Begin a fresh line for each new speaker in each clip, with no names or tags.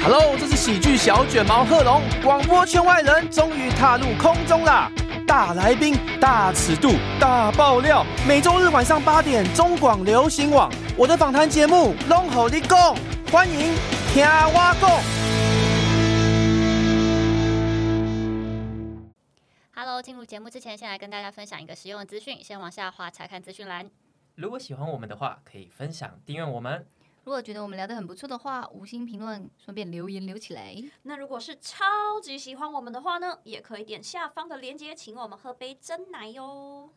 Hello， 这是喜剧小卷毛贺龙，广播圈外人终于踏入空中啦！大来宾、大尺度、大爆料，每周日晚上8点，中广流行网，我的访谈节目《拢予你讲》，欢迎听我讲。
Hello， 进入节目之前，先来跟大家分享一个实用的资讯，先往下滑查看资讯栏。
如果喜欢我们的话，可以分享、订阅我们。
如果觉得我们聊得很不错的话，5星评论，顺便留言留起来。
那如果是超级喜欢我们的话呢，也可以点下方的链接，请我们喝杯真奶哟。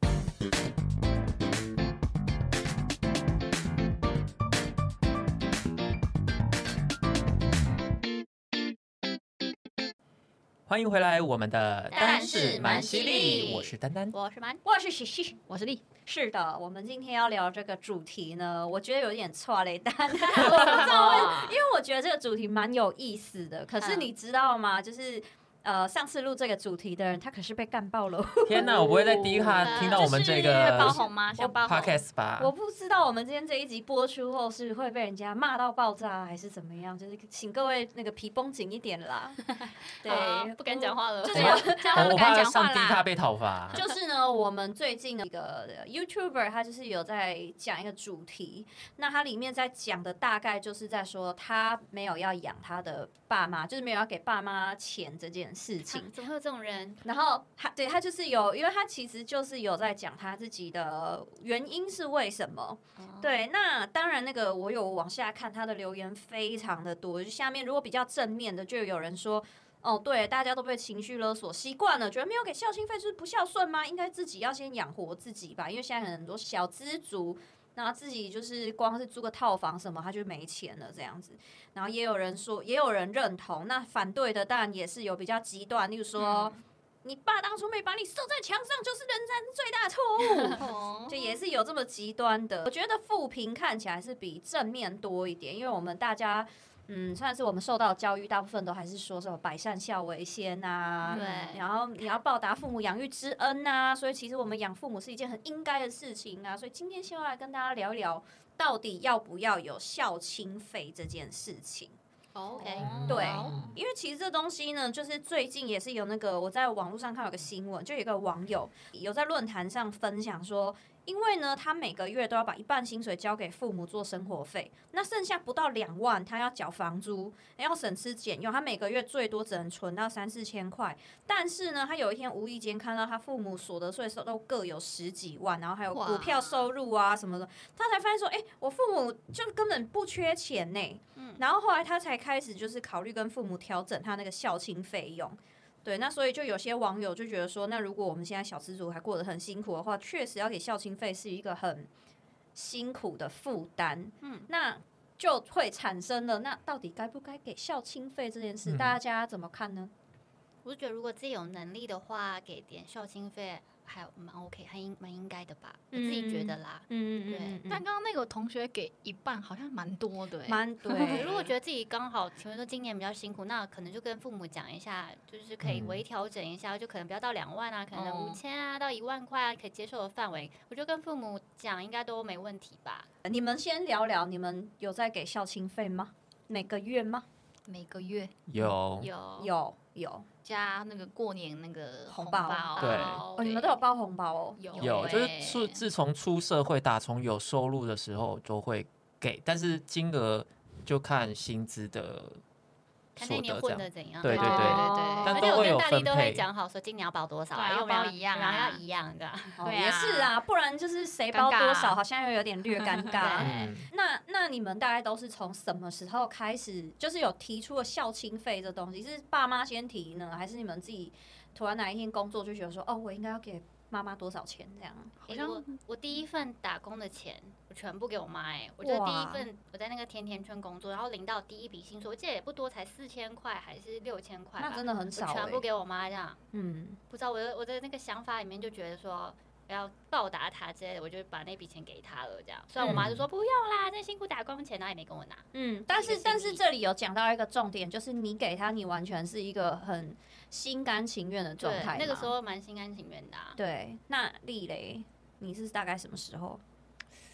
欢迎回来，我们的
但是蛮犀利
我是丹丹，
我是蛮，
我是喜喜，
我是丽。
是的，我们今天要聊这个主题呢，我觉得有点错雷丹，我不知道因为我觉得这个主题蛮有意思的。可是你知道吗？就是上次录这个主题的人，他可是被干爆了。
天哪，我不会在第一卡听到我们这个
爆红吗？想爆红
podcast 吧？
我不知道我们今天这一集播出后是会被人家骂到爆炸，还是怎么样？就是请各位那个皮绷紧一点啦。对，
不敢讲话了。
就是
我怕上第一卡被讨伐。
就是呢，我们最近的一个 YouTuber， 他就是有在讲一个主题，那他里面在讲的大概就是在说他没有要养他的爸妈，就是没有要给爸妈钱这件事情。
怎么会有这种人？
然后他就是有，因为他其实就是有在讲他自己的原因是为什么。对，那当然那个我有往下看他的留言非常的多，就下面如果比较正面的，就有人说。哦，对，大家都被情绪勒索习惯了，觉得没有给孝心费就是不孝顺吗？应该自己要先养活自己吧，因为现在很多小资族，然后自己就是光是租个套房什么，他就没钱了这样子。然后也有人说，也有人认同，那反对的当然也是有比较极端，例如说。你爸当初没把你射在墙上，就是人生最大的错误。就也是有这么极端的。我觉得负评看起来是比正面多一点，因为我们大家，算是我们受到的教育，大部分都还是说什么百善孝为先啊，
对，
然后你要报答父母养育之恩啊，所以其实我们养父母是一件很应该的事情啊。所以今天先要来跟大家聊一聊，到底要不要有孝亲费这件事情。
OK，
对，因为其实这东西呢，就是最近也是有那个我在网络上看有个新闻，就有一个网友有在论坛上分享说，因为呢他每个月都要把一半薪水交给父母做生活费，那剩下不到2万，他要缴房租，要省吃俭用，他每个月最多只能存到3-4千块。但是呢，他有一天无意间看到他父母所得税都各有10几万，然后还有股票收入啊什么的，他才发现说，我父母就根本不缺钱呢。然后后来他才开始就是考虑跟父母调整他那个孝亲费用。对，那所以就有些网友就觉得说，那如果我们现在小资族还过得很辛苦的话，确实要给孝亲费是一个很辛苦的负担。那就会产生了，那到底该不该给孝亲费这件事，大家怎么看呢？
我就觉得如果自己有能力的话，给点孝亲费还蛮 OK， 还蛮应该的吧，我自己觉得啦。对。
但刚刚那个同学给一半，好像蛮多的
对。
如果觉得自己刚好，比如说今年比较辛苦，那可能就跟父母讲一下，就是可以微调整一下，就可能不要到2万啊，可能5000啊到1万块啊，可以接受的范围，我觉得跟父母讲应该都没问题吧。
你们先聊聊，你们有在给孝亲费吗？每个月吗？
每个月
有
加那个过年那个
红包，
对，
你们都有包红包哦。
有，就是自从出社会打从有收入的时候就会给，但是金额就看薪资的
看那年混的怎样，
对，
但都会有分配，都会讲好说今年要包多少，
要包一样，
然后要一样的，
也是啊，不然就是谁包多少，好像又有点略尴尬。那你们大概都是从什么时候开始，就是有提出了孝亲费这东西？是爸妈先提呢，还是你们自己突然哪一天工作就觉得说，我应该要给妈妈多少钱这样？
好像我第一份打工的钱，我全部给我妈。我觉得第一份我在那个甜甜圈工作，然后领到第一笔薪水，我记得也不多，才4000块还是6000块，
那真的很少。
我全部给我妈这样。不知道我的那个想法里面就觉得说。要报答他之类的，我就把那笔钱给他了，这样。虽然我妈就说不用啦，这辛苦打工钱，她也没跟我拿。
但是这里有讲到一个重点，就是你给他，你完全是一个很心甘情愿的状态。
那个时候蛮心甘情愿的。
对，那丽蕾，你是大概什么时候？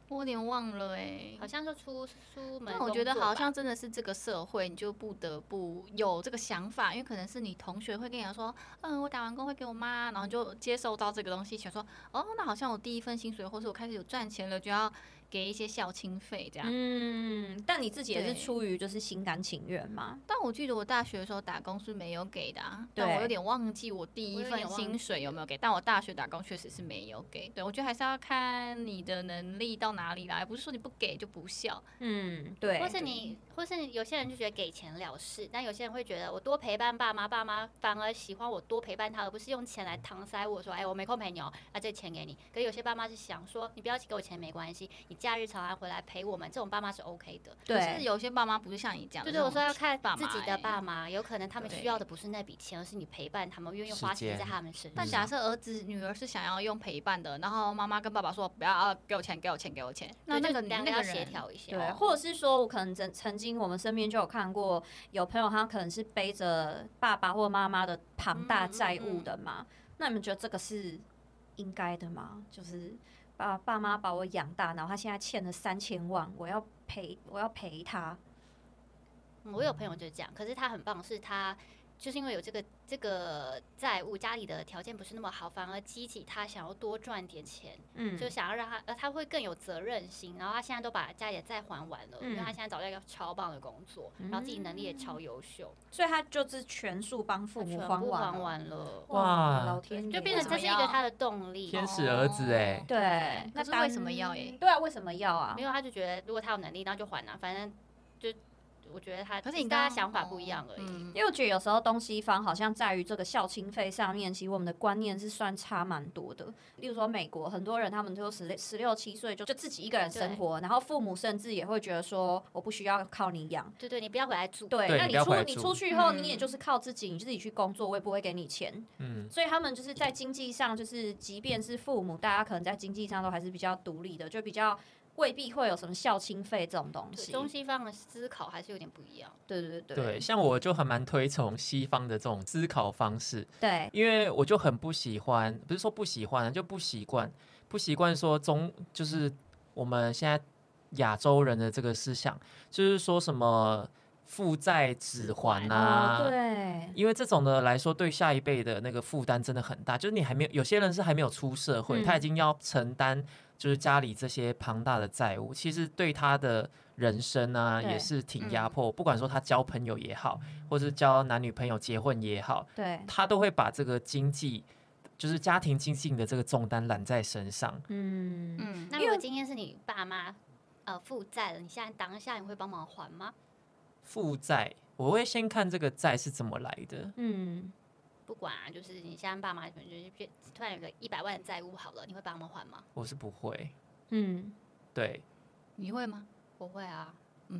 我有点忘了
好像就出门。
但我觉得好像真的是这个社会，你就不得不有这个想法，因为可能是你同学会跟你讲说，我打完工会给我妈，然后就接受到这个东西，想说，那好像我第一份薪水，或是我开始有赚钱了，就要给一些孝亲费这样。
但你自己也是出于就是心甘情愿吗？
但我记得我大学的时候打工是没有给的但我有点忘记我第一份薪水有没有给。但我大学打工确实是没有给。对，我觉得还是要看你的能力到哪里来，不是说你不给就不孝。
对。
或是有些人就觉得给钱了事，但有些人会觉得我多陪伴爸妈，爸妈反而喜欢我多陪伴他，而不是用钱来搪塞我说，我没空陪你这钱给你。可是有些爸妈是想说，你不要给我钱没关系，你假日常常回来陪我们，这种爸妈是 OK 的。
对，可是有些爸妈不是像你讲的，
对，我说要看自己的爸妈，有可能他们需要的不是那笔钱，而是你陪伴他们，愿意花时间在他们身上。
但假设儿子女儿是想要用陪伴的，然后妈妈跟爸爸说不要给我钱，那个
两个要协调一下。
对，或者是说我可能曾经我们身边就有看过有朋友他可能是背着爸爸或妈妈的庞大债务的嘛，那你们觉得这个是应该的吗？就是爸妈把我养大，然后他现在欠了3000万，我要赔他。
我有朋友就是这样，可是他很棒，是他就是因为有这个债务，家里的条件不是那么好，反而激起他想要多赚点钱，就想要让他会更有责任心。然后他现在都把家里的债还完了，因为他现在找到一个超棒的工作，然后自己能力也超优秀，
所以他就是全数帮父母还
完了。
哇，
老天爷，
就变成这是一个他的动力。
天使儿子
对，
那是为什么要
对啊，为什么要啊？
没有，他就觉得如果他有能力，那就还反正就。我觉得可
是你
大家想法不一样而已。
因为我觉得有时候东西方好像在于这个孝亲费上面，其实我们的观念是算差蛮多的。例如说美国很多人他们就16、17岁就自己一个人生活，然后父母甚至也会觉得说我不需要靠你养，
对，你不要回来住。
对，那你出去以后，你也就是靠自己，你自己去工作，我也不会给你钱。所以他们就是在经济上，就是即便是父母，大家可能在经济上都还是比较独立的，就比较。未必会有什么孝亲费这种东西，
中西方的思考还是有点不一样。
对，
像我就还蛮推崇西方的这种思考方式。
对，
因为我就很不喜欢，不是说不喜欢，就不习惯说就是我们现在亚洲人的这个思想，就是说什么负债子还
对，
因为这种的来说，对下一辈的那个负担真的很大。就是你有些人是还没有出社会，他已经要承担就是家里这些庞大的债务，其实对他的人生也是挺压迫。不管说他交朋友也好，或是交男女朋友结婚也好，
对，
他都会把这个经济。就是家庭经济的这个重担揽在身上。
那如果今天是你爸妈负债了，你现在当下你会帮忙还吗？
负债，我会先看这个债是怎么来的。
不管就是你现在爸妈就是突然有个100万的债务好了，你会帮他们还吗？
我是不会。对，
你会吗？
我会啊。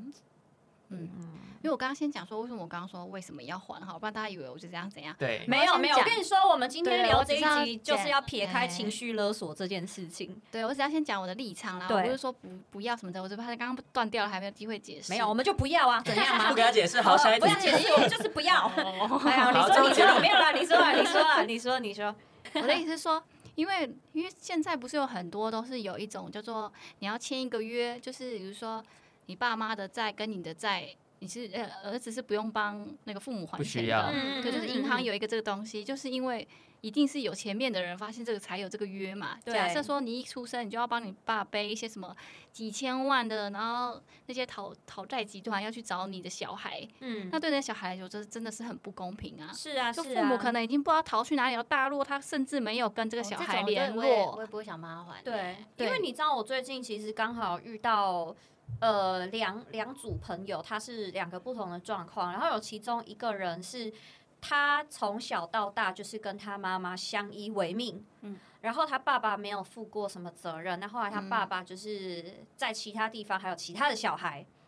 因为我刚刚先讲说，为什么我刚刚说为什么要还好，不然大家以为我就这样怎样。
对，
没有，我跟你说，我们今天聊这一集就是要撇开情绪勒索这件事情。
对，我只要先讲我的立场啦，我不是说不要什么的，我就怕他刚刚断掉了，还没有机会解释。
没有，我们就不要啊，怎样吗？
不给他解释，好，下一题。
不要解释，我们就是不要。哎呀，你说，没有啦，你说。
我的意思是说。因为现在不是有很多都是有一种叫做你要签一个约，就是比如说你爸妈的债跟你的债，你是儿子是不用帮那个父母还钱的，对，就是银行有一个这个东西，就是因为一定是有前面的人发现这个才有这个约嘛。假设说你一出生你就要帮你爸背一些什么几千万的，然后那些讨债集团要去找你的小孩，那对那小孩来说这真的是很不公平啊。
是啊，
就父母可能已经不知道逃去哪里了，大陆他甚至没有跟这个小孩联络，
我也不会想帮他还。
对，因为你知道我最近其实刚好遇到两组朋友，他是2个不同的状况，然后有其中一个人是他从小到大就是跟他妈妈相依为命，然后他爸爸没有负过什么责任，那后来他爸爸就是在其他地方还有其他的小孩，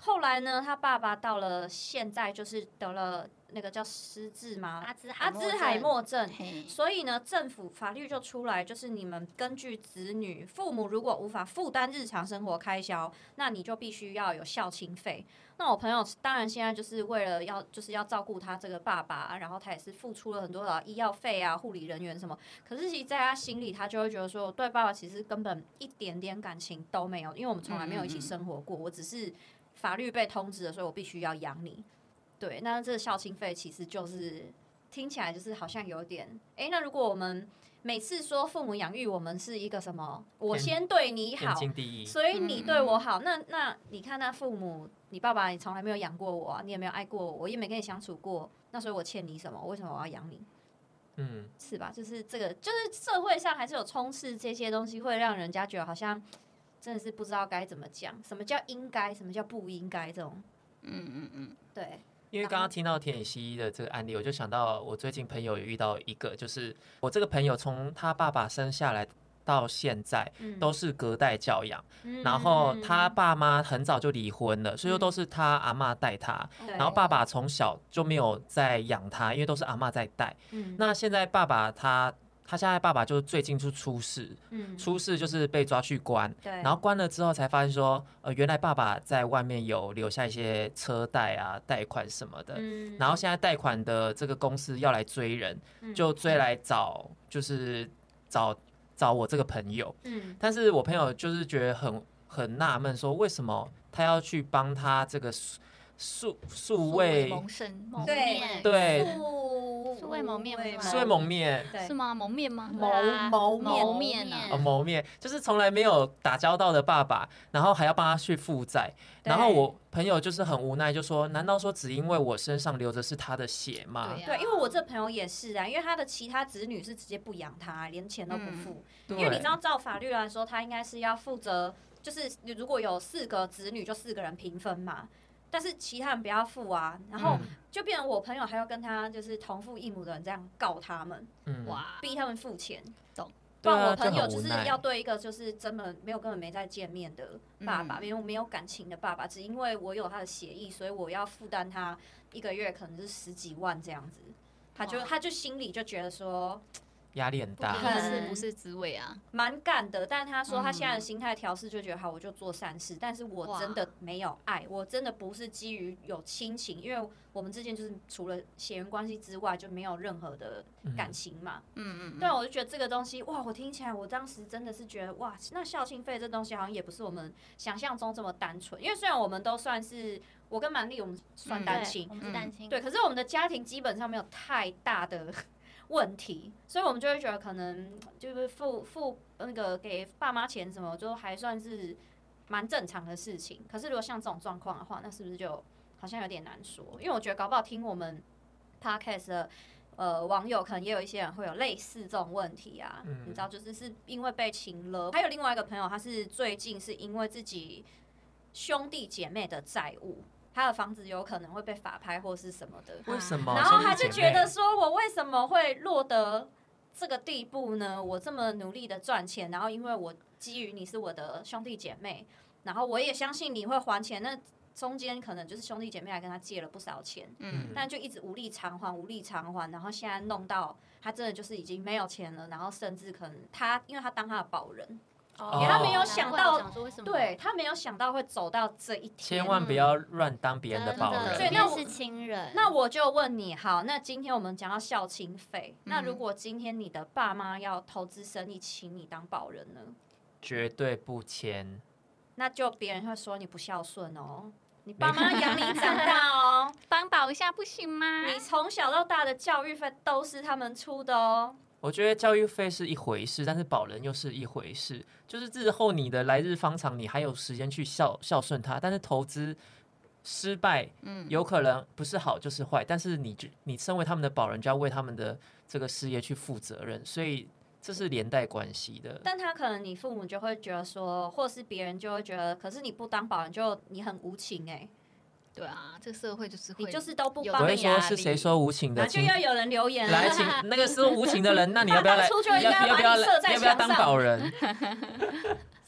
后来呢，他爸爸到了现在就是得了那个叫失智吗？
阿兹
海默症。
嘿
所以呢，政府法律就出来，就是你们根据子女父母如果无法负担日常生活开销，那你就必须要有孝亲费。那我朋友当然现在就是为了要照顾他这个爸爸，然后他也是付出了很多的医药费啊、护理人员什么。可是其实在他心里，他就会觉得说，对爸爸其实根本一点点感情都没有，因为我们从来没有一起生活过，我只是法律被通知了，所以我必须要养你。对，那这个孝亲费其实就是听起来就是好像有点，那如果我们每次说父母养育我们是一个什么，我先对你好，
天经地义，
所以你对我好，那你看那父母，你爸爸也从来没有养过我啊，你也没有爱过我，我也没跟你相处过，那所以我欠你什么？为什么我要养你？是吧？就是这个，就是社会上还是有充斥这些东西，会让人家觉得好像真的是不知道该怎么讲，什么叫应该，什么叫不应该这种。对。
因为刚刚听到田野西的这个案例，我就想到我最近朋友有遇到一个，就是我这个朋友从他爸爸生下来到现在都是隔代教养，然后他爸妈很早就离婚了，所以都是他阿嬷带他，然后爸爸从小就没有在养他，因为都是阿嬷在带。那现在爸爸他现在爸爸就最近就出事，出事就是被抓去关，然后关了之后才发现说，原来爸爸在外面有留下一些车贷啊、贷款什么的，然后现在贷款的这个公司要来追人，就追来找，就是找我这个朋友，但是我朋友就是觉得很纳闷，说为什么他要去帮他这个素位
蒙生
对。
素未谋面，
素未谋面
是吗？蒙面吗？
谋
面啊！
谋面就是从来没有打交道的爸爸，然后还要帮他去负债，然后我朋友就是很无奈，就说：难道说只因为我身上流的是他的血吗？
对，因为我这朋友也是啊，因为他的其他子女是直接不养他，连钱都不付，因为你知道照法律来说，他应该是要负责，就是如果有4个子女，就4个人平分嘛。但是其他人不要付啊，然后就变成我朋友还要跟他就是同父异母的人这样告他们，逼他们付钱，不然我朋友就是要对一个就是根本没在见面的爸爸，没有感情的爸爸，只因为我有他的协议，所以我要负担他1个月可能是10几万这样子，他就心里就觉得说。
压力很大，
不是滋味啊，
蛮干的。但他说他现在的心态调试就觉得好，我就做善事。但是我真的没有爱，我真的不是基于有亲情，因为我们之间就是除了血缘关系之外就没有任何的感情嘛。对，我就觉得这个东西哇，我听起来我当时真的是觉得哇，那孝亲费这东西好像也不是我们想象中这么单纯。因为虽然我们都算是我跟蛮力，我们算单亲，
我们是单亲，
对，可是我们的家庭基本上没有太大的。问题，所以我们就会觉得可能就是付那个给爸妈钱什么，就还算是蛮正常的事情。可是如果像这种状况的话，那是不是就好像有点难说？因为我觉得搞不好听我们 podcast 的网友，可能也有一些人会有类似这种问题啊。你知道，就是因为被情勒。还有另外一个朋友，他是最近是因为自己兄弟姐妹的债务。他的房子有可能会被法拍或是什么的，
为什么？
然后他就觉得说，我为什么会落得这个地步呢？我这么努力的赚钱，然后因为我基于你是我的兄弟姐妹，然后我也相信你会还钱，那中间可能就是兄弟姐妹还跟他借了不少钱，但就一直无力偿还，然后现在弄到他真的就是已经没有钱了，然后甚至可能因为他当他的保人。因为他没有想到，对他没有想到会走到这一天，
千万不要乱当别人的保人。
对，那是亲人。
那我就问你，好，那今天我们讲到孝亲费，那如果今天你的爸妈要投资生意，请你当保人呢？
绝对不签。
那就别人会说你不孝顺哦，你爸妈养你长大哦，
帮保一下不行吗？
你从小到大的教育费都是他们出的哦。
我觉得教育费是一回事，但是保人又是一回事。就是日后你的来日方长，你还有时间去孝顺他。但是投资失败，有可能不是好就是坏。但是你身为他们的保人，就要为他们的这个事业去负责任，所以这是连带关系的。
但他可能你父母就会觉得说，或是别人就会觉得，可是你不当保人，就你很无情哎。
对啊，这个社会就是会，
你就是都不
帮。不会说是谁说无情的，
就要有人留言
来，请那个说无情的人，那你要不要来？要不要当保人？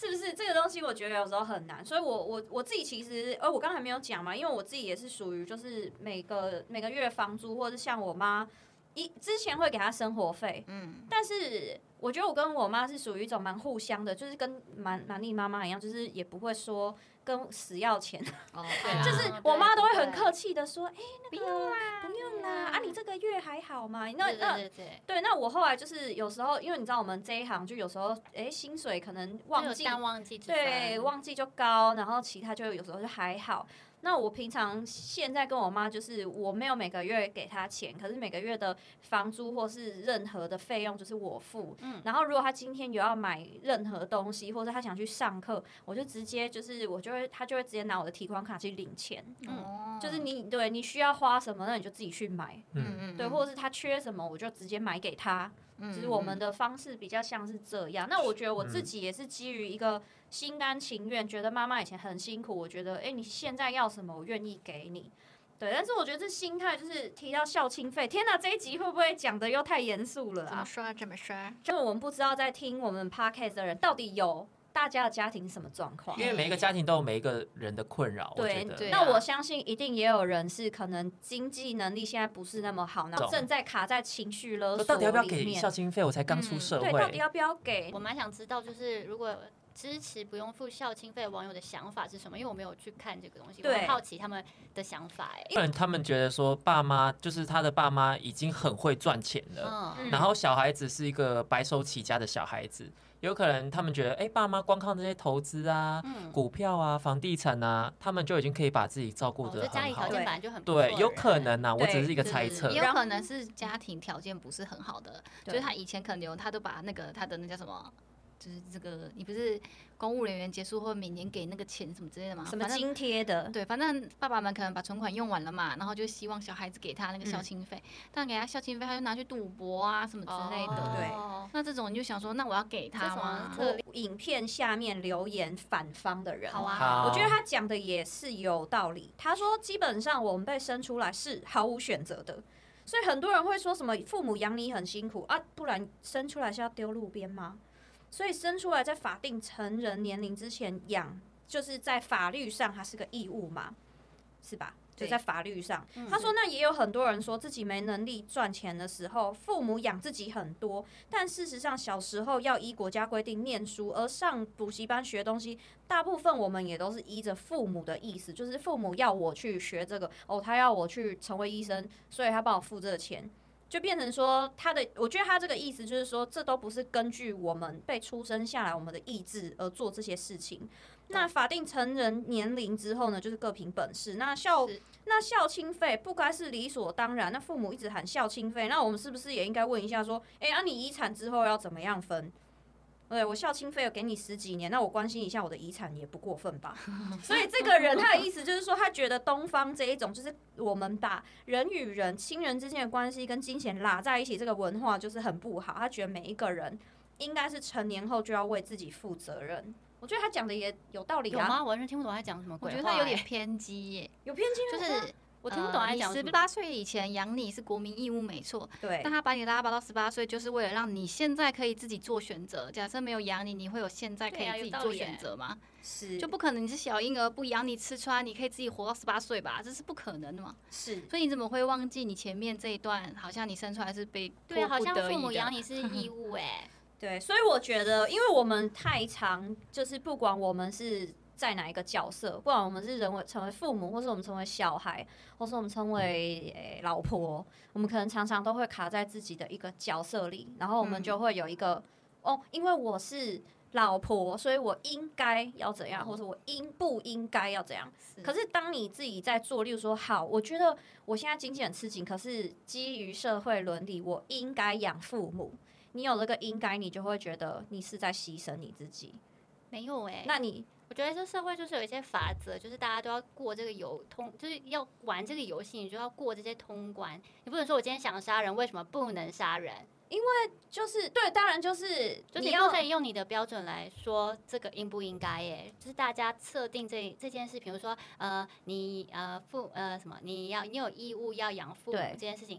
是不是这个东西？我觉得有时候很难，所以我自己其实，我刚才没有讲嘛，因为我自己也是属于就是每个月房租，或者是像我妈之前会给她生活费，但是我觉得我跟我妈是属于一种蛮互相的，就是跟蛮丽妈妈一样，就是也不会说跟死要钱，就是我妈都会很客气的说，那个不用啦，啊你这个月还好吗？对，那我后来就是有时候，因为你知道我们这一行就有时候，薪水可能忘记，对，忘记就高，然后其他就有时候就还好。那我平常现在跟我妈就是我没有每个月给她钱，可是每个月的房租或是任何的费用就是我付。然后如果她今天有要买任何东西，或者她想去上课，我就直接就是她就会直接拿我的提款卡去领钱。就是你需要花什么，那你就自己去买。对，或者是她缺什么，我就直接买给她。就是我们的方式比较像是这样。那我觉得我自己也是基于一个心甘情愿，觉得妈妈以前很辛苦，我觉得你现在要什么，我愿意给你。对，但是我觉得这心态就是提到孝亲费，天哪，这一集会不会讲的又太严肃了啊？
怎么说？
就我们不知道在听我们 podcast 的人到底有大家的家庭什么状况？
因为每一个家庭都有每一个人的困扰。
对，那我相信一定也有人是可能经济能力现在不是那么好，然后正在卡在情绪勒索里面。
到底要不要给孝亲费？我才刚出社会，
对，到底要不要给？
我蛮想知道，就是如果支持不用付孝亲费的网友的想法是什么？因为我没有去看这个东西，我很好奇他们的想法。
不然他们觉得说爸妈就是他的爸妈已经很会赚钱了，然后小孩子是一个白手起家的小孩子。有可能他们觉得，爸妈光靠这些投资啊、股票啊、房地产啊，他们就已经可以把自己照顾得很好。
家里条件本来就很不错。
对，有可能啊，我只是一个猜测。
也有可能是家庭条件不是很好的，就是他以前可能他都把他的那叫什么，就是这个你不是公务人员结束后每年给那个钱什么之类的吗？
什么津贴的？
对，反正爸爸们可能把存款用完了嘛，然后就希望小孩子给他那个孝亲费，但给他孝亲费，他就拿去赌博啊什么之类的。
对，
那这种你就想说，那我要给他吗？
影片下面留言反方的人，
好啊，
我觉得他讲的也是有道理。他说，基本上我们被生出来是毫无选择的，所以很多人会说什么父母养你很辛苦啊，不然生出来是要丢路边吗？所以生出来在法定成人年龄之前养，就是在法律上它是个义务嘛，是吧？就在法律上，他说那也有很多人说自己没能力赚钱的时候，父母养自己很多，但事实上小时候要依国家规定念书，而上补习班学东西，大部分我们也都是依着父母的意思，就是父母要我去学这个，他要我去成为医生，所以他帮我付这个钱。就变成说我觉得他这个意思就是说，这都不是根据我们被出生下来我们的意志而做这些事情。那法定成人年龄之后呢，就是各凭本事。那孝亲费不该是理所当然？那父母一直喊孝亲费，那我们是不是也应该问一下说，你遗产之后要怎么样分？对，我孝亲费有给你10几年，那我关心一下我的遗产也不过分吧？所以这个人他的意思就是说，他觉得东方这一种就是我们把人与人、亲人之间的关系跟金钱拉在一起，这个文化就是很不好。他觉得每一个人应该是成年后就要为自己负责任。我觉得他讲的也有道理啊。
有吗？我完全听不懂他讲什么鬼话。
我觉得他有点偏激耶。
有偏激
吗？就是
我听不懂他讲什么。
你18岁以前养你是国民义务，没错。
对。
但他把你拉拔到18岁，就是为了让你现在可以自己做选择。假设没有养你，你会有现在可以自己做选择吗？
是。
就不可能你是小婴儿不养你吃穿，你可以自己活到18岁吧？这是不可能的嘛。
是。
所以你怎么会忘记你前面这一段？好像你生出来是被迫不得已的。
对，好像父母养你是义务
对，所以我觉得，因为我们太常就是不管我们是在哪一个角色，不管我们是成为父母，或是我们成为小孩，或是我们成为老婆，我们可能常常都会卡在自己的一个角色里，然后我们就会有一个因为我是老婆，所以我应该要怎样，或者我不应该要怎样。可是当你自己在做，例如说，好，我觉得我现在经济很吃紧，可是基于社会伦理，我应该养父母。你有这个应该，你就会觉得你是在牺牲你自己。
没有
那你
我觉得这社会就是有一些法则，就是大家都要过这个就是要玩这个游戏，你就要过这些通关。你不能说我今天想杀人，为什么不能杀人？
因为就是对，当然就是
你不可以用你的标准来说这个应不应该就是大家设定这件事，比如说你有义务要养父母这件事情。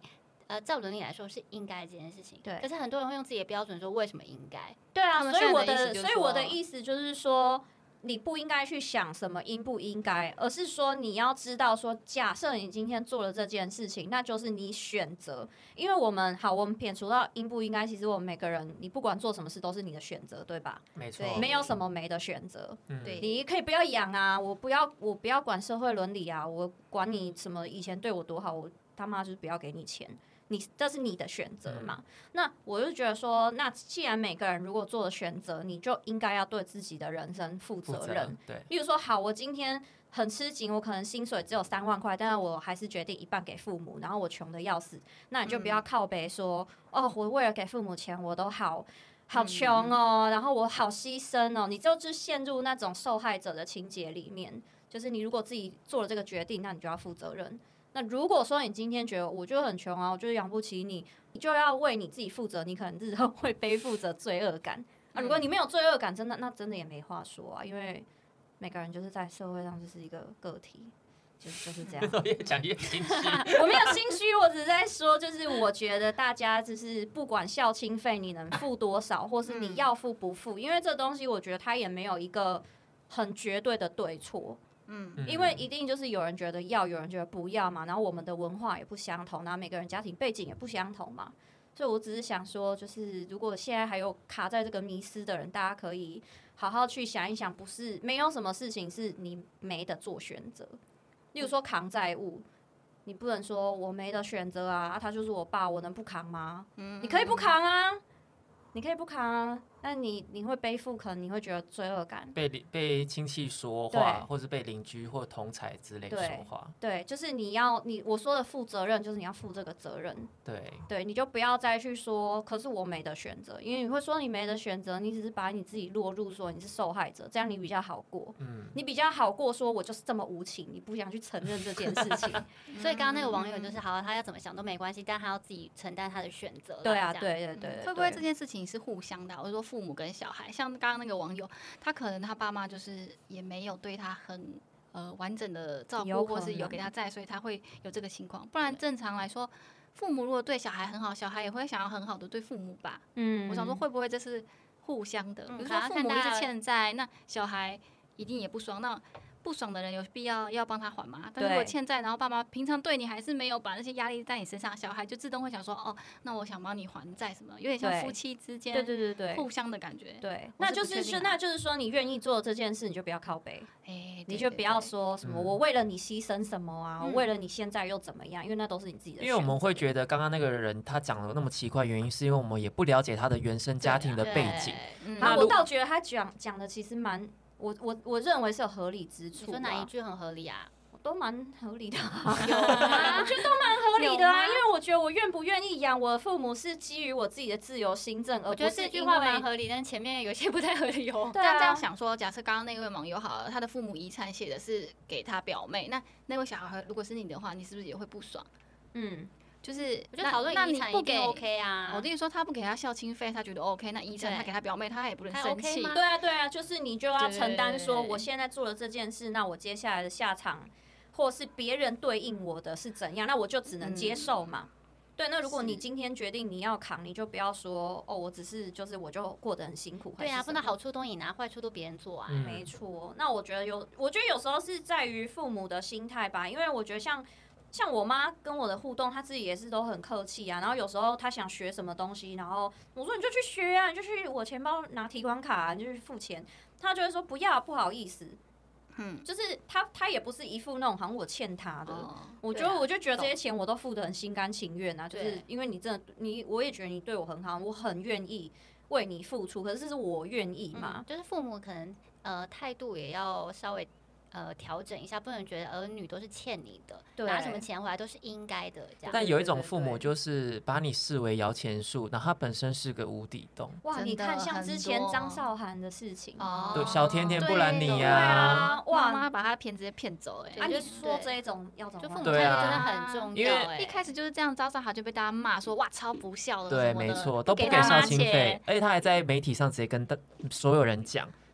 照伦理来说是应该这件事情。
对
可是很多人会用自己的标准说为什么应该。
对啊，
他们
所以
现在的意思就是
所以我的意思就是说，你不应该去想什么应不应该，而是说你要知道说，假设你今天做了这件事情，那就是你选择。因为我们撇除到应不应该，其实我们每个人，你不管做什么事都是你的选择，对吧？
没错，
对
没有什么没的选择。
对
你可以不要养啊，我不要管社会伦理啊，我管你什么以前对我多好，我他妈就是不要给你钱。这是你的选择嘛？那我就觉得说，那既然每个人如果做了选择，你就应该要对自己的人生负责任。
对，
例如说，好，我今天很吃紧，我可能薪水只有3万块，但是我还是决定一半给父母，然后我穷的要死，那你就不要靠北说，哦，我为了给父母钱，我都好穷哦，然后我好牺牲哦，你就陷入那种受害者的情节里面。就是你如果自己做了这个决定，那你就要负责任。那如果说你今天觉得我就很穷啊，我就养不起你，你就要为你自己负责，你可能日后会背负着罪恶感。如果你没有罪恶感，那真的也没话说啊，因为每个人就是在社会上就是一个个体，就是这样。
越讲越心虚。
我没有心虚，我只是在说，就是我觉得大家就是不管孝亲费你能付多少，或是你要付不付，因为这东西我觉得它也没有一个很绝对的对错。因为一定就是有人觉得要，有人觉得不要嘛，然后我们的文化也不相同，然后每个人家庭背景也不相同嘛，所以我只是想说，就是如果现在还有卡在这个迷思的人，大家可以好好去想一想，不是没有什么事情是你没得做选择，例如说扛债务，你不能说我没得选择啊，他就是我爸，我能不扛吗？你可以不扛啊，你可以不扛啊。但你会背负，可能你会觉得罪恶感，
被亲戚说话，或是被邻居或同侪之类说话。
对，就是我说的负责任，就是你要负这个责任。对，你就不要再去说，可是我没得选择，因为你会说你没得选择，你只是把你自己落入说你是受害者，这样你比较好过。你比较好过，说我就是这么无情，你不想去承认这件事情。
所以刚刚那个网友就是好，他要怎么想都没关系，但他要自己承担他的选择。
对啊，对。
会不会这件事情是互相的？我说父母跟小孩，像刚刚那个网友，他可能他爸妈就是也没有对他很完整的照顾，或是有给他在，所以他会有这个情况。不然正常来说，父母如果对小孩很好，小孩也会想要很好的对父母吧。我想说会不会这是互相的？比如说父母一直欠债，那小孩一定也不爽。那不爽的人有必要帮他还吗？但如果欠债，然后爸妈平常对你还是没有把那些压力在你身上，小孩就自动会想说，哦，那我想帮你还债什么，有点像夫妻之间对互相的感觉。
对，那就是说你愿意做这件事，你就不要靠背，你就不要说什么我为了你牺牲什么啊，我为了你现在又怎么样，因为那都是你自己的选择。
因为我们会觉得刚刚那个人他讲的那么奇怪，原因是因为我们也不了解他的原生家庭的背景。
我倒觉得他讲的其实蛮。我认为是有合理之处。
你说哪一句很合理啊？
都蛮合理的、啊，有吗？我觉得都蛮合理的啊，因为我觉得我愿不愿意养我的父母是基于我自己的自由心证，而不是因为。我觉得这句话
蛮合理，但前面有些不太合理哦。
但这样想说，假设刚刚那位网友好了，他的父母遗产写的是给他表妹，那位小孩如果是你的话，你是不是也会不爽？就是
我觉得讨论遗产一定 OK 啊。
我跟你说，他不给他孝亲费，他觉得 OK。那遗产他给他表妹，他也不能生气。
对啊，就是你就要承担说，我现在做了这件事，那我接下来的下场，或是别人对应我的是怎样，那我就只能接受嘛。对，那如果你今天决定你要扛，你就不要说哦，我只是我就过得很辛苦。
对啊，不能好处都你拿，坏处都别人做啊。
没错。那我觉得有时候是在于父母的心态吧，因为我觉得像我妈跟我的互动，她自己也是都很客气啊。然后有时候她想学什么东西，然后我说你就去学啊，你就去我钱包拿提款卡，你就去付钱。她就会说不要，不好意思。就是她也不是一副那种好像我欠她的。我就觉得这些钱我都付得很心甘情愿啊，就是因为你真的我也觉得你对我很好，我很愿意为你付出，可是这是我愿意嘛。
就是父母可能态度也要稍微。调整一下，不能觉得儿女都是欠你的，拿什么钱回来都是应该的这样。
但有一种父母就是把你视为摇钱树，然后他本身是个无底洞。
哇，你看像之前张韶涵的事情，
对，小甜甜布兰妮呀，
哇，妈妈把他直接骗走，
你说这一种要怎么？
就父母态度真的很重要，
因为一开始就是这样，张韶涵就被大家骂说哇超不孝的，
对，没错，都不给孝亲费，而且他还在媒体上直接跟所有人讲。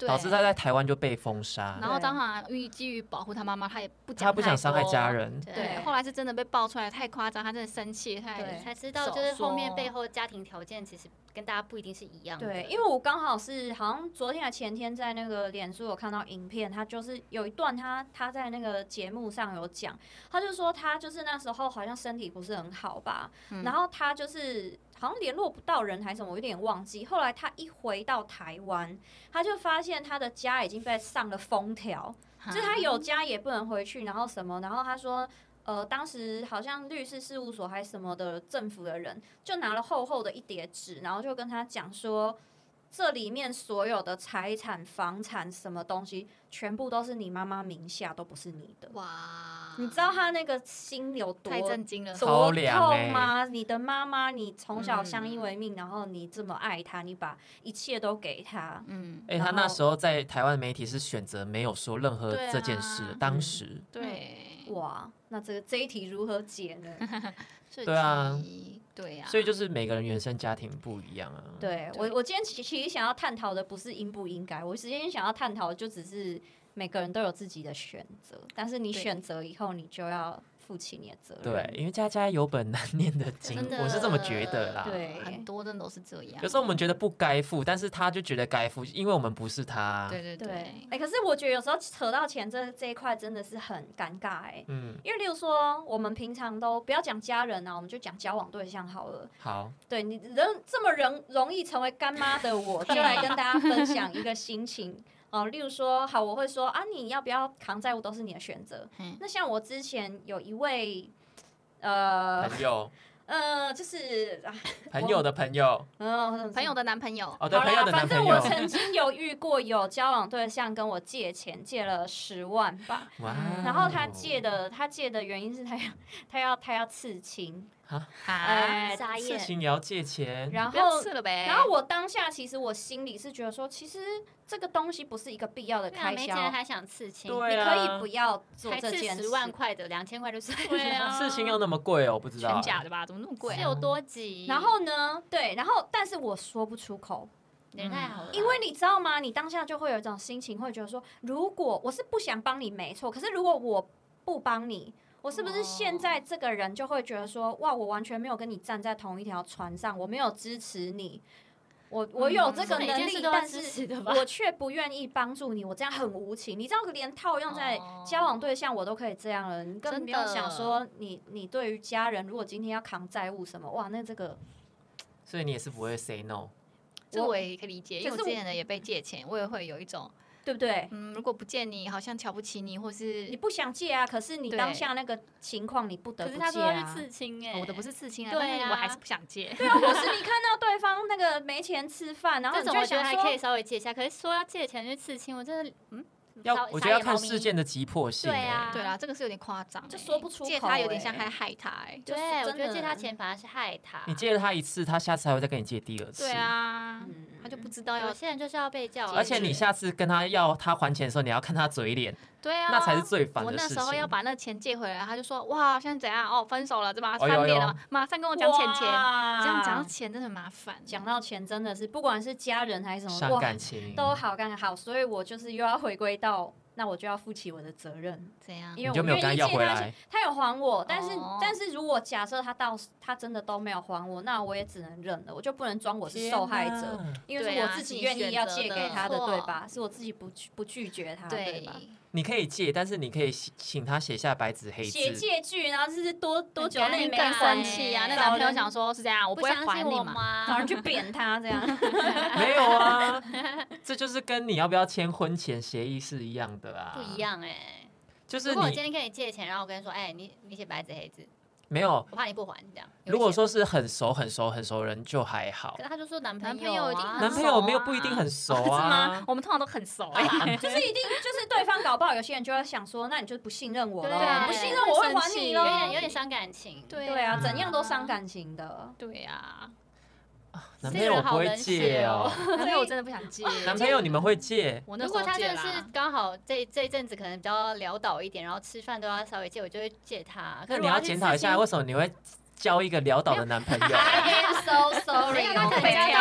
导致他在台湾就被封杀。
然后当然基于保护他妈妈，他也不讲，
他不想伤害家人。
对，后来是真的被爆出来，太夸张，他真的生气，
才知道就是后面背后家庭条件其实跟大家不一定是一样的。
对，因为我刚好像昨天还前天在那个脸书有看到影片，他就是有一段他在那个节目上有讲，他就说他就是那时候好像身体不是很好吧，然后他就是好像联络不到人还是什么，我有点忘记。后来他一回到台湾，他就发现他的家已经被上了封条，就是他有家也不能回去，然后什么，然后他说。当时好像律师事务所还什么的政府的人就拿了厚厚的一叠纸，然后就跟他讲说，这里面所有的财产、房产什么东西，全部都是你妈妈名下，都不是你的。
哇！
你知道他那个心有多
太震惊了，
多痛吗？你的妈妈，你从小相依为命，然后你这么爱她，你把一切都给她。
他那时候在台湾媒体是选择没有说任何这件事的，当时。
对。
哇，那这一题如何解呢？
对啊，
对啊，
所以就是每个人原生家庭不一样啊。
对，我今天其实想要探讨的不是应不应该，我今天想要探讨的就只是每个人都有自己的选择，但是你选择以后，你就要负起你的责任。
对，因为家家有本难念的经，我是这么觉得啦。
对，
很多真的都是这样。
有时候我们觉得不该付，但是他就觉得该付，因为我们不是他。
对。
可是我觉得有时候扯到钱这一块真的是很尴尬因为例如说我们平常都不要讲家人啊，我们就讲交往对象好了。
好，
对你这么容易成为干妈的我，就来跟大家分享一个心情。例如说，好，我会说啊，你要不要扛债务都是你的选择。那像我之前有一位
朋友，
就是
朋友的朋友，
朋友的男朋友。
哦，对，朋友的男朋友。
反正我曾经有遇过有交往对象跟我借钱，借了10万吧。
哇！
然后他借的原因是他要刺青。
刺青也要借钱，
然后我当下其实我心里是觉得说，其实这个东西不是一个必要的开销，
没钱还想刺青，
对
啊，你可以不要做这件事。
10万块的2000块就算了，
对啊，
刺青要那么贵哦，我不知道
全假的吧？怎么那么贵？
是有多急？
然后呢，对，但是我说不出口。
人太好了，
因为你知道吗？你当下就会有一种心情，会觉得说，如果我是不想帮你，没错，可是如果我不帮你。我是不是现在这个人就会觉得说，哇，我完全没有跟你站在同一条船上，我没有支持你，我有这个能力，但是我却不愿意帮助你，我这样很无情。你知道，连套用在交往对象我都可以这样了，你根本不用想说你对于家人，如果今天要扛债务什么，哇，那这个，
所以你也是不会 say no。
这我也可以理解，因为我之前的也被借钱，我也会有一种。
对不对？
如果不借你，好像瞧不起你，或是
你不想借啊，可是你当下那个情况，你不得不借啊。
可是他说是刺青
我的不是刺青啊，
对啊，
我还是不想借。
对啊，或是你看到对方那个没钱吃饭，然后你就
我觉得还可以稍微借一下，可是说要借钱去刺青，我真的
我觉得要看事件的急迫性。
对啊，
对啦，这个是有点夸张，
就说不出口。
借他有点像害他
对，我觉得借他钱反而是害他。
你借了他一次，他下次还会再跟你借第二次。
对啊，他就不知道
有些人就是要被教育。
而且你下次跟他要他还钱的时候，你要看他嘴脸。
对啊，
那才是最烦的事情。
我那时候要把那钱借回来，他就说哇，现在怎样？哦，分手了，对吧？翻脸了，马上跟我讲钱。这样讲到钱真的很麻烦。
讲到钱真的是，不管是家人还是什么，
伤感情
都好干好。所以我就是又要回归到。那我就要负起我的责任，
怎样？
因为
我愿意借他钱，
他有还我，但是如果假设他真的都没有还我，那我也只能认了，我就不能装我是受害者，因为是我自己愿意要借给他的，对吧？是我自己不拒绝他，对吧？
你可以借，但是你可以请他写下白纸黑字，
写借据，然后是多久内没
更生气啊？那男朋友想说是这样，我不会还你嘛，
找人去扁他这样。
没有啊，这就是跟你要不要签婚前协议是一样的啊。
不一样
就是
如果我今天跟你借钱，然后我跟你说，你写白纸黑字。
没有，
我怕你不还这样。
如果说是很熟的人就还好。
可是他就说男朋友
男朋友没有不一定很熟啊。
是吗？我们通常都很熟
就是一定就是对方搞不好有些人就会想说，那你就不信任我
了，
不信任我会还你咯，
有点伤感情。
对啊，怎样都伤感情的。
对啊。
男朋友我不会借哦，
男朋友我真的不想借。
男朋友你们会借？
如果他真的是刚好这一阵子可能比较潦倒一点，然后吃饭都要稍微借，我就会借他。
可是你要检讨一下，为什么你会交一个潦倒的男朋友？
I'm so sorry，
他可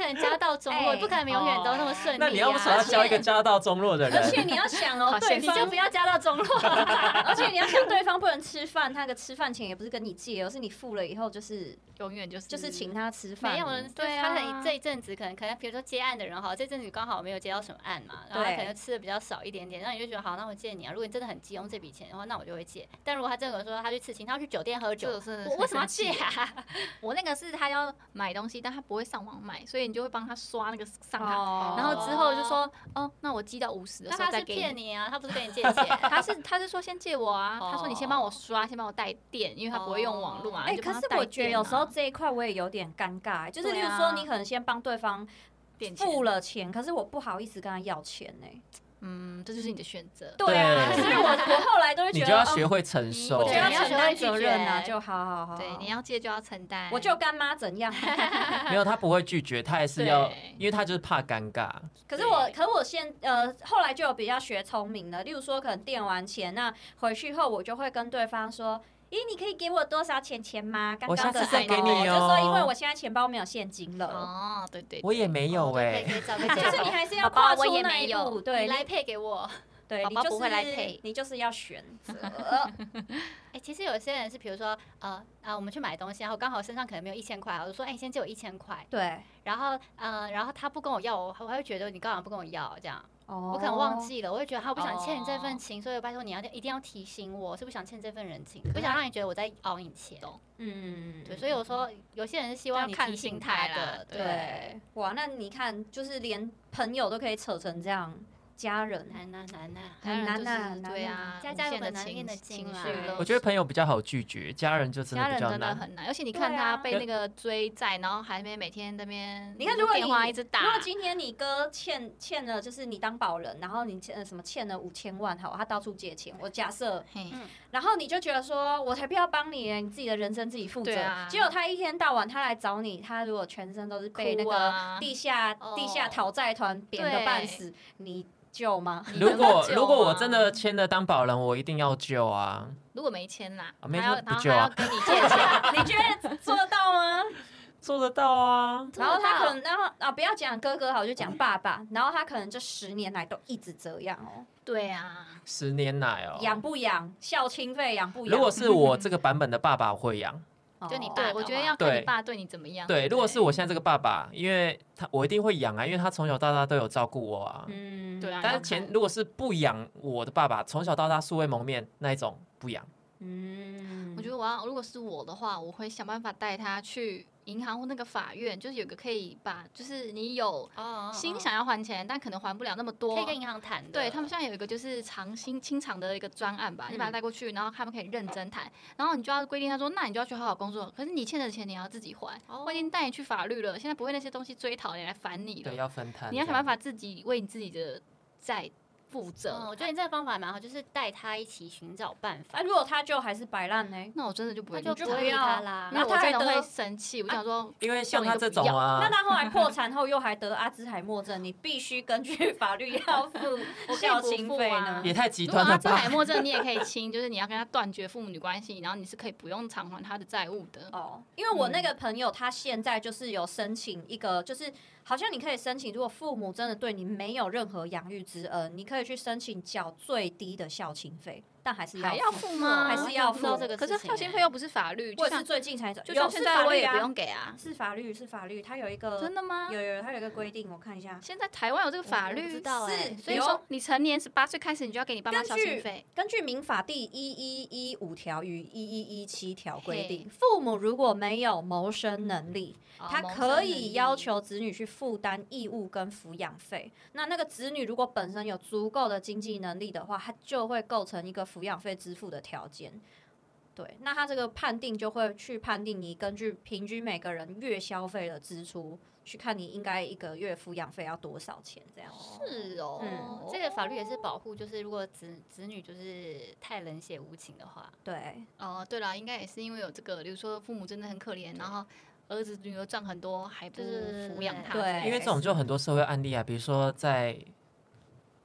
可能家道中落，不可能永远都那么顺利。
那你要不要交一个家道中落的人？
而且你要想哦，对
你
方
就不要家道中落。
而且你要想，对方不能吃饭，他的吃饭钱也不是跟你借，而是你付了以后就是
永远就是
请他吃饭。
没有人，
对啊
他可能这一阵子可能比如说接案的人好，这阵子刚好没有接到什么案嘛，然后他可能吃的比较少一点点，那你就觉得好，那我借你啊。如果你真的很急用这笔钱的话，那我就会借。但如果他真的说他去刺青，他要去酒店喝酒，我为什么要借啊？
我那个是他要买东西，但他不会上网买，所以你就会帮他刷那个上卡，
哦
然后之后就说哦，那我积到50的时候再给
那他是骗你啊，他不是跟你借钱。
他是说先借我啊，他说你先帮我刷，先帮我带电，因为他不会用网络嘛。
可是我觉得有时候这一块我也有点尴尬，就是例如说你可能先帮对方付了钱，可是我不好意思跟他要钱呢。
这就是你的选择。
对啊，所以我后来都会觉得，
你就要学会承受，
我觉得要承担责任啊，就好。
对，你要借就要承担。
我就干妈怎样？
没有，他不会拒绝，他还是要，因为他就是怕尴尬。
可是我后来就有比较学聪明了，例如说可能垫完钱，那回去后我就会跟对方说。你可以给我多少钱吗？刚刚的
再给你哦。
就说因为我现在钱包没有现金了。
哦，对，
我也没有
就是你还是要跨出那一步，对，
你来配给我。
对，
宝宝不会来配，
你就是要选择。
其实有些人是，比如说我们去买东西，然后刚好身上可能没有1000块，我就说你先借我1000块。
对。
然后他不跟我要，我还会觉得你干嘛不跟我要这样。我可能忘记了，我会觉得他不想欠你这份情，所以拜托你一定要提醒我，是不想欠这份人情，不想让你觉得我在熬你钱。对，所以我说有些人是希望你提醒他的。
对，哇，那你看，就是连朋友都可以扯成这样。家人
难
对啊，
家有本难念的经啦。
我觉得朋友比较好拒绝，家人就真的比较难。
家人真的很难，而且你看他被那个追债，然后还没每天那边，
你看如果
电话一直打，
如果今天你哥欠了，就是你当保人，然后你欠了5000万，好，他到处借钱，我假设，然后你就觉得说，我才不要帮你，你自己的人生自己负责。结果他一天到晚他来找你，他如果全身都是被那个地下讨债团扁的半死，你。救吗？
如果我真的签了当保人，我一定要救啊！
如果没签啦，
没签不救啊！
跟你借钱，
你觉得做得到吗？
做得到啊！
然后他可能，不要讲哥哥好，就讲爸爸。然后他可能这10年来都一直这样哦。
对啊
，10年来哦。
养不养？孝亲费养不养？
如果是我这个版本的爸爸，我会养。
就你爸，
我觉得要看你爸对你怎么样。
对，如果是我现在这个爸爸，因为我一定会养啊，因为他从小到大都有照顾我啊。
对啊。
但是如果是不养我的爸爸，从小到大素未谋面那一种不养。
我觉得如果是我的话，我会想办法带他去银行或那个法院，就是有个可以把，就是你有心想要还钱，但可能还不了那么多，
可以跟银行谈的。
对他们现在有一个就是清偿的一个专案吧，你把他带过去，然后他们可以认真谈，然后你就要规定他说，那你就要去好好工作，可是你欠的钱你要自己还。我已经带你去法律了，现在不会那些东西追讨你来烦你了。
对，要分摊。
你要想办法自己为你自己的债负责。
我觉得你这个方法蛮好，就是带他一起寻找办法。
如果他就还是摆烂呢？
那我真的就不会，
就不会他啦。
那我真的会生气。我想说，
因为像他这种啊，
那他后来破产后又还得阿兹海默症，你必须根据法律要付孝亲费呢？
也太极端了吧！
阿兹海默症你也可以清，就是你要跟他断绝父母女关系，然后你是可以不用偿还他的债务的。
因为我那个朋友他现在就是有申请一个，就是好像你可以申请，如果父母真的对你没有任何养育之恩，你可以去申请缴最低的孝亲费，但还是要
付吗？
还是要付
这个？
可是孝亲费又不是法律，
我也是最近才
就像现在我也不用给啊。
是法律，它有一个
真的吗？
有，它有一个规定，我看一下。
现在台湾有这个法律，
知道
是，
所以说你成年18岁开始，你就要给你爸妈孝亲费。
根据民法第1115条与1117条规定，父母如果没有谋生能力，他可以要求子女去负担义务跟抚养费。那个子女如果本身有足够的经济能力的话，他就会构成一个抚养费支付的条件。对，那他这个判定就会去判定你根据平均每个人月消费的支出，去看你应该一个月抚养费要多少钱这样。
是哦，
这个法律也是保护，就是如果子女就是太冷血无情的话。
对，
对啦，应该也是因为有这个，比如说父母真的很可怜，然后儿子女儿赚很多还不抚养他。
对，
因为这种就很多社会案例啊，比如说在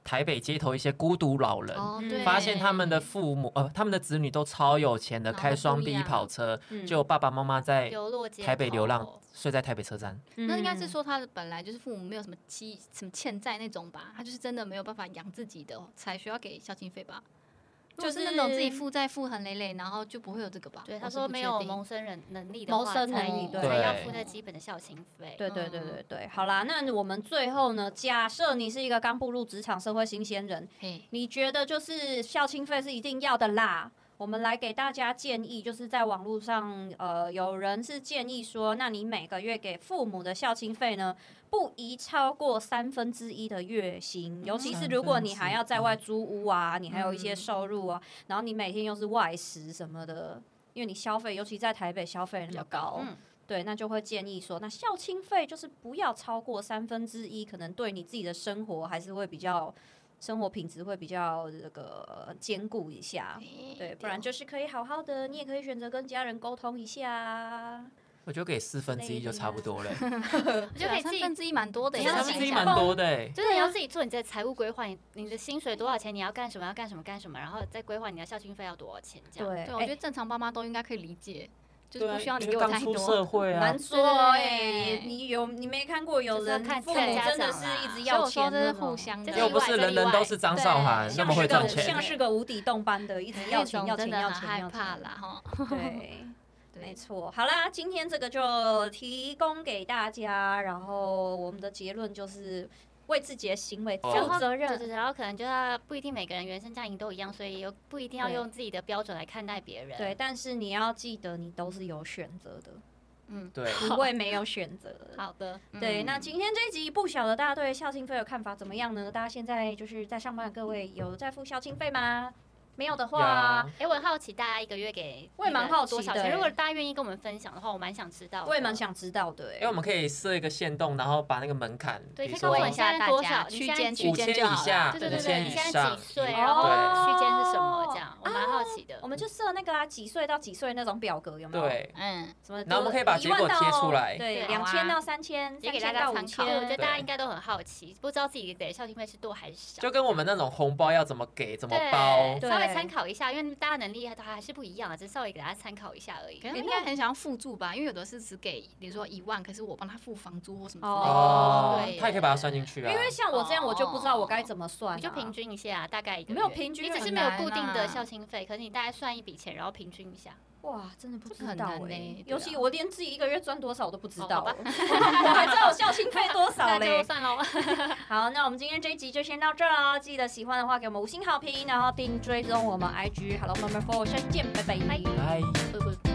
台北街头一些孤独老人，
对，
发现他们的父母他们的子女都超有钱的，开双 B 跑车，就有爸爸妈妈在台北流浪，睡在台北车站。
那应该是说他的本来就是父母没有什么欠债那种吧，他就是真的没有办法养自己的，才需要给孝亲费吧。就是那种自己负债负很累累，然后就不会有这个吧？
对，他说没有谋生能力的
话，
才要付那基本的孝亲费。
对，好啦，那我们最后呢，假设你是一个刚步入职场社会新鲜人，你觉得就是孝亲费是一定要的啦？我们来给大家建议，就是在网络上，有人是建议说，那你每个月给父母的孝亲费呢，不宜超过1/3的月薪，尤其是如果你还要在外租屋啊，你还有一些收入啊，然后你每天又是外食什么的，因为你消费，尤其在台北消费那么高，对，那就会建议说，那孝亲费就是不要超过1/3，可能对你自己的生活还是会比较。生活品质会比较这个兼顾一下，对，不然就是可以好好的，你也可以选择跟家人沟通一下。
我觉得给1/4就差不多了，
我觉得给
1/3蛮多的
，1/3蛮多的，
就是你要自己做你的财务规划，你的薪水多少钱，你要干什么，然后再规划你的孝亲费要多少钱，这样。
对，我觉得正常爸妈都应该可以理解。就是不需要你给我太多，
社会啊，
难说你没看过有人父母真的是一直要钱
的，互相的，
又不是人人都是张韶涵那么会赚钱，
像是个无底洞般的，一直要钱，
真的很害怕啦哈。
对，没错。好啦，今天这个就提供给大家，然后我们的结论就是。为自己的行为负责任，
对，然后可能就要不一定每个人原生家庭都一样，所以又不一定要用自己的标准来看待别人。
对，但是你要记得，你都是有选择的。
对，
不会没有选择。
好的，
对，那今天这一集不晓得大家对孝亲费的看法怎么样呢？大家现在就是在上班的各位有在付孝亲费吗？没有的话，
我很好奇大家一个月给
我也蛮好奇
多少钱。如果大家愿意跟我们分享的话，我蛮想知道。
我也蛮想知道的。
因为我们可以设一个限动，然后把那个门槛，
对，可以告诉我现在多少
区间
5000
就好
了。
对，
你
现在几岁，然后区间是什么？这样我蛮好奇的。
我们就设那个几岁到几岁那种表格，有没有？
对，
什么？
然后我们可以把结果贴出来。
对，2000到3000，
也给大家参考。我觉得大家应该都很好奇，不知道自己给的孝亲费是多还是少。
就跟我们那种红包要怎么给、怎么包，
稍微参考一下，因为大家能力还是不一样的，只是稍微给大家参考一下而已。
应该很想要附注吧，因为有的是只给，比如说1万，可是我帮他付房租或什么之
类的，他也可以把它算进去啊。
因为像我这样，我就不知道我该怎么算，
你就平均一下，大概一个月
没有平均，
你只是没有固定的孝亲费，可是你大概算一笔钱，然后平均一下。
哇，真的不知道
哎，
尤其我连自己一个月赚多少我都不知道，我还知道我孝亲费多少嘞。
那就算喽。
好，那我们今天这一集就先到这了，记得喜欢的话给我们5星好评，然后追踪我们 IG Hello Number 4，下期见，拜拜。
拜。